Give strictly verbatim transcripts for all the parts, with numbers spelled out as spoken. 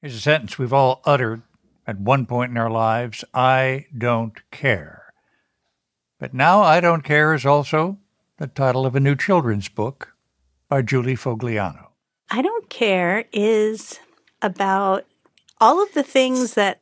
Here's a sentence we've all uttered at one point in our lives: I don't care. But now I Don't Care is also the title of a new children's book by Julie Fogliano. I Don't Care is about all of the things that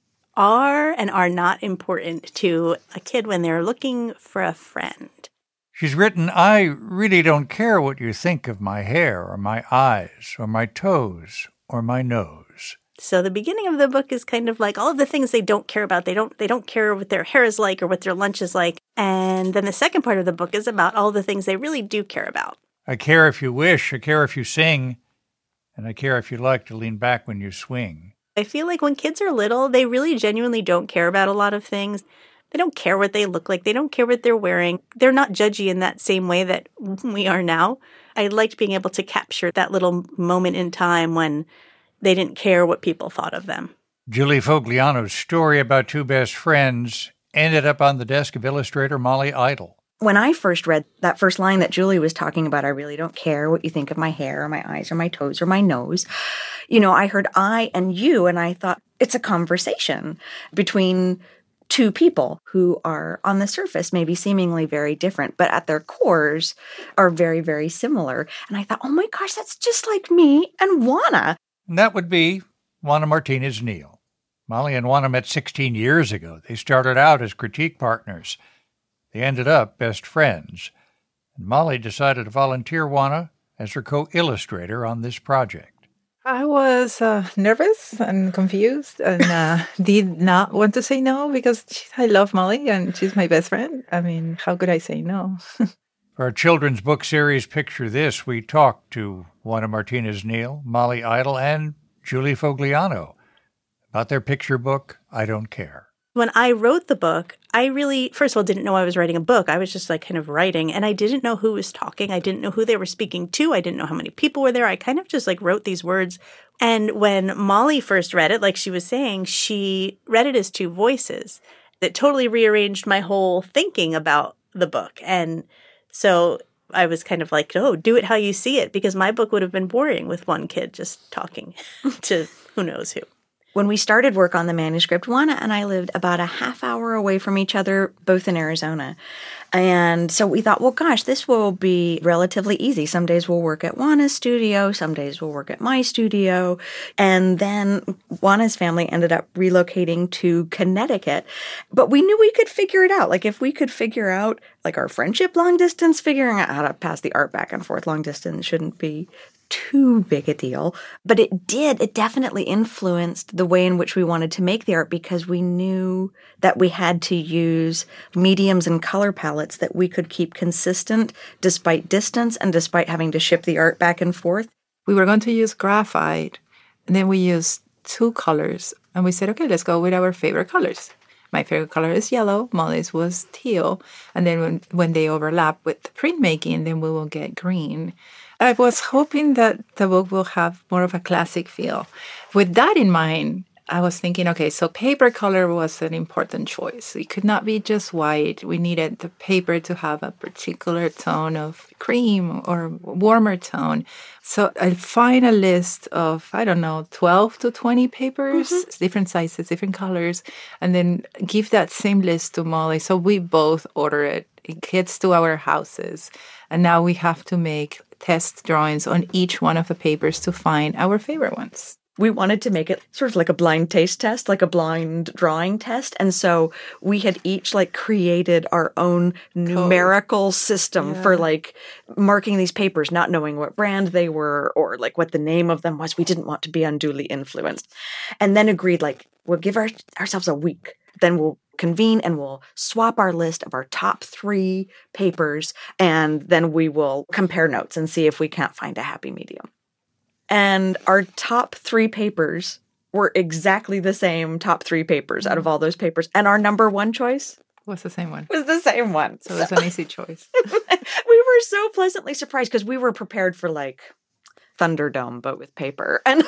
are and are not important to a kid when they're looking for a friend. She's written, I really don't care what you think of my hair or my eyes or my toes or my nose. So the beginning of the book is kind of like all of the things they don't care about. They don't they don't care what their hair is like or what their lunch is like. And then the second part of the book is about all the things they really do care about. I care if you wish, I care if you sing, and I care if you like to lean back when you swing. I feel like when kids are little, they really genuinely don't care about a lot of things. They don't care what they look like. They don't care what they're wearing. They're not judgy in that same way that we are now. I liked being able to capture that little moment in time when they didn't care what people thought of them. Julie Fogliano's story about two best friends ended up on the desk of illustrator Molly Idle. When I first read that first line that Julie was talking about, I really don't care what you think of my hair or my eyes or my toes or my nose. You know, I heard I and you, and I thought it's a conversation between two people who are on the surface maybe seemingly very different, but at their cores are very, very similar. And I thought, oh my gosh, that's just like me and Juana. And that would be Juana Martinez Neal. Molly and Juana met sixteen years ago. They started out as critique partners. They ended up best friends. And Molly decided to volunteer Juana as her co-illustrator on this project. I was uh, nervous and confused and uh, did not want to say no because I love Molly and she's my best friend. I mean, how could I say no? For our children's book series, Picture This, we talked to Juana Martinez Neal, Molly Idle, and Julie Fogliano about their picture book, I Don't Care. When I wrote the book, I really, first of all, didn't know I was writing a book. I was just like kind of writing, and I didn't know who was talking. I didn't know who they were speaking to. I didn't know how many people were there. I kind of just like wrote these words. And when Molly first read it, like she was saying, she read it as two voices. It totally rearranged my whole thinking about the book. And so I was kind of like, oh, do it how you see it, because my book would have been boring with one kid just talking to who knows who. When we started work on the manuscript, Juana and I lived about a half hour away from each other, both in Arizona. And so we thought, well, gosh, this will be relatively easy. Some days we'll work at Juana's studio. Some days we'll work at my studio. And then Juana's family ended up relocating to Connecticut. But we knew we could figure it out. Like if we could figure out like our friendship long distance, figuring out how to pass the art back and forth long distance shouldn't be too big a deal. But it did, it definitely influenced the way in which we wanted to make the art, because we knew that we had to use mediums and color palettes that we could keep consistent despite distance and despite having to ship the art back and forth. We were going to use graphite, and then we used two colors, and we said, okay, let's go with our favorite colors. My favorite color is yellow, Molly's was teal, and then when, when they overlap with the printmaking, then we will get green. I was hoping that the book will have more of a classic feel. With that in mind, I was thinking, okay, so paper color was an important choice. It could not be just white. We needed the paper to have a particular tone of cream or warmer tone. So I find a list of, I don't know, twelve to twenty papers, mm-hmm. different sizes, different colors, and then give that same list to Molly. So we both order it. It gets to our houses. And now we have to make test drawings on each one of the papers to find our favorite ones. We wanted to make it sort of like a blind taste test, like a blind drawing test. And so we had each like created our own numerical system yeah. for like marking these papers, not knowing what brand they were or like what the name of them was. We didn't want to be unduly influenced. And then agreed like, we'll give our, ourselves a week. Then we'll convene and we'll swap our list of our top three papers. And then we will compare notes and see if we can't find a happy medium. And our top three papers were exactly the same top three papers out of all those papers. And our number one choice was the same one. Was the same one. So, so. It was an easy choice. We were so pleasantly surprised because we were prepared for like Thunderdome, but with paper. And,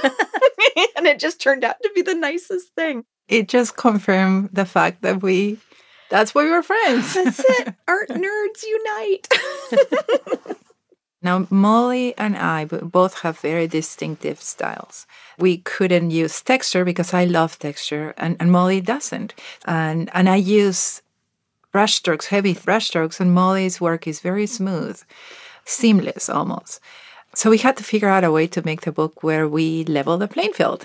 and it just turned out to be the nicest thing. It just confirmed the fact that we, that's why we were friends. That's it. Art nerds unite. Now, Molly and I b- both have very distinctive styles. We couldn't use texture because I love texture, and, and Molly doesn't. And and I use brushstrokes, heavy brushstrokes, and Molly's work is very smooth, seamless almost. So we had to figure out a way to make the book where we level the playing field.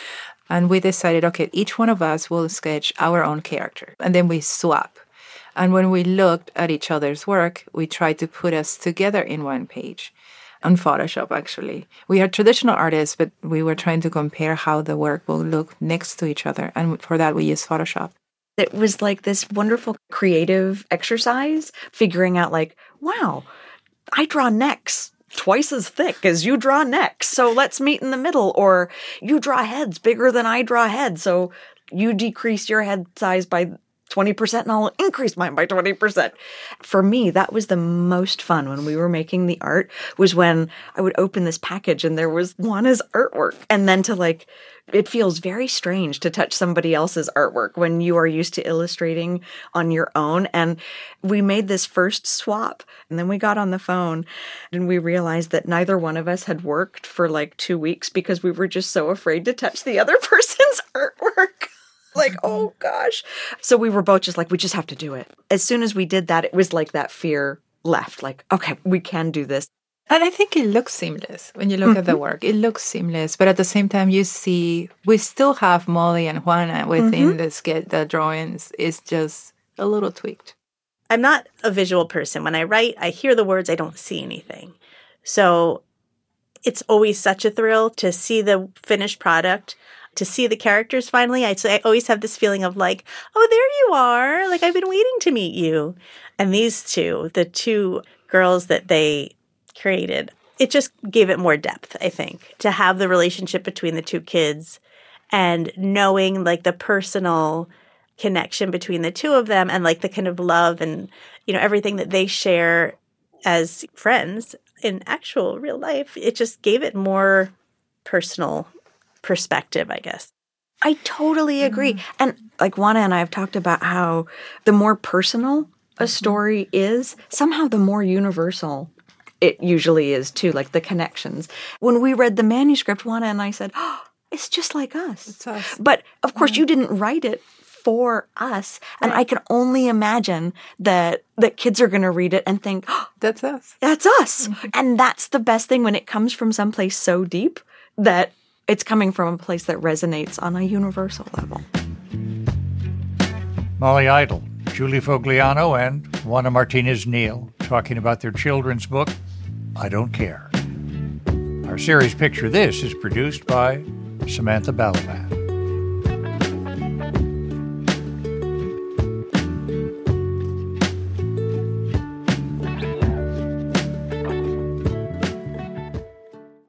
And we decided, okay, each one of us will sketch our own character, and then we swap. And when we looked at each other's work, we tried to put us together in one page. On Photoshop, actually. We are traditional artists, but we were trying to compare how the work will look next to each other. And for that, we used Photoshop. It was like this wonderful creative exercise, figuring out like, wow, I draw necks twice as thick as you draw necks. So let's meet in the middle. Or you draw heads bigger than I draw heads. So you decrease your head size by twenty percent and I'll increase mine by twenty percent. For me, that was the most fun when we were making the art, was when I would open this package and there was Juana's artwork. And then to like, it feels very strange to touch somebody else's artwork when you are used to illustrating on your own. And we made this first swap, and then we got on the phone and we realized that neither one of us had worked for like two weeks because we were just so afraid to touch the other person's artwork. Like, oh gosh. So we were both just like, we just have to do it. As soon as we did that, it was like that fear left. Like, okay, we can do this. And I think it looks seamless when you look mm-hmm. at the work. It looks seamless, but at the same time, you see we still have Molly and Juana within mm-hmm. the sketch. The drawings is just a little tweaked. I'm not a visual person. When I write, I hear the words, I don't see anything. So it's always such a thrill to see the finished product, to see the characters finally. I, so I always have this feeling of like, oh, there you are. Like, I've been waiting to meet you. And these two, the two girls that they created, it just gave it more depth, I think, to have the relationship between the two kids and knowing like the personal connection between the two of them and like the kind of love and, you know, everything that they share as friends in actual real life. It just gave it more personal perspective, I guess. I totally agree. Mm-hmm. And like Juana and I have talked about how the more personal a story is, somehow the more universal it usually is too, like the connections. When we read the manuscript, Juana and I said, oh, it's just like us. It's us. But of course, yeah. you didn't write it for us. And right. I can only imagine that that kids are going to read it and think, oh, that's us. That's us. Mm-hmm. And that's the best thing when it comes from someplace so deep that it's coming from a place that resonates on a universal level. Molly Idle, Julie Fogliano, and Juana Martinez Neal talking about their children's book, I Don't Care. Our series Picture This is produced by Samantha Balaban.